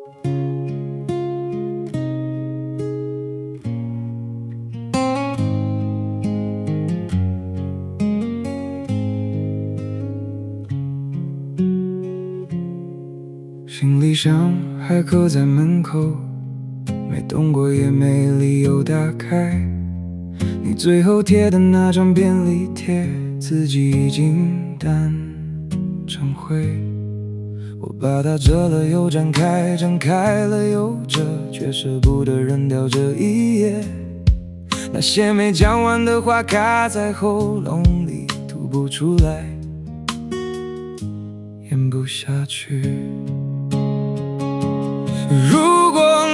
行李箱还搁在门口，没动过也没理由打开。你最后贴的那张便利贴，字迹已经淡成灰。我把它折了又展开，展开了又折，却舍不得扔掉这一页。那些没讲完的话卡在喉咙里，吐不出来，咽不下去。如果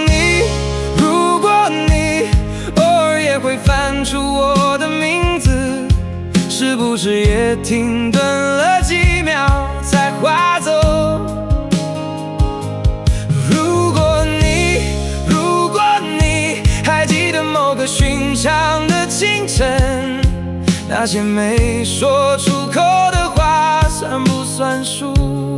你偶尔也会翻出我的名字，是不是也停顿了几秒才划走？如果你还记得某个寻常的清晨，那些没说出口的话算不算数？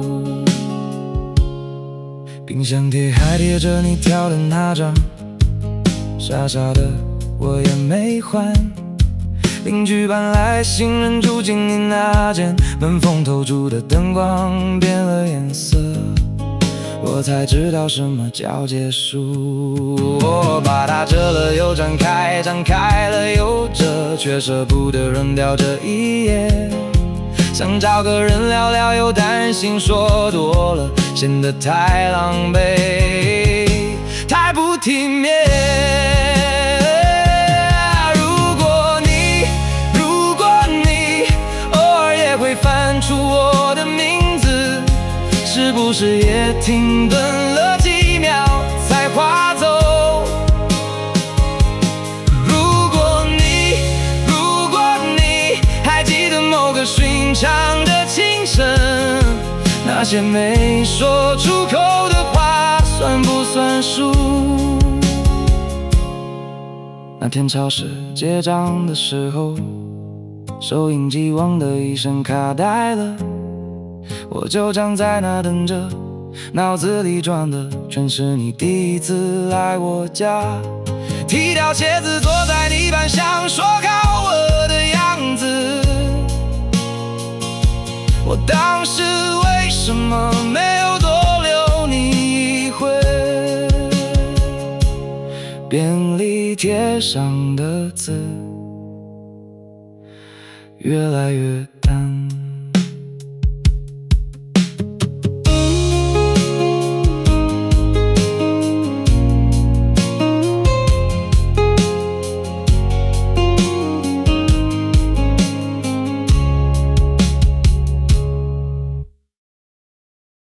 冰箱贴还贴着你挑的那张，傻傻的我也没还。邻居搬来新人住进你那间，门缝透出的灯光变了颜色，我才知道什么叫结束。我把它折了又展开，展开了又折，却舍不得扔掉这一页。想找个人聊聊，又担心说多了显得太狼狈，太不体面。如果你偶尔也会翻出我的名字，是不是也停顿了几秒才划走？如果你还记得某个寻常的清晨，那些没说出口的话算不算数？那天超市结账的时候，收音机汪的一声卡带了，我就站在那等着，脑子里转的全是你第一次来我家，踢掉鞋子坐在地板上说靠我的样子。我当时为什么没有多留你一回？便利贴上的字越来越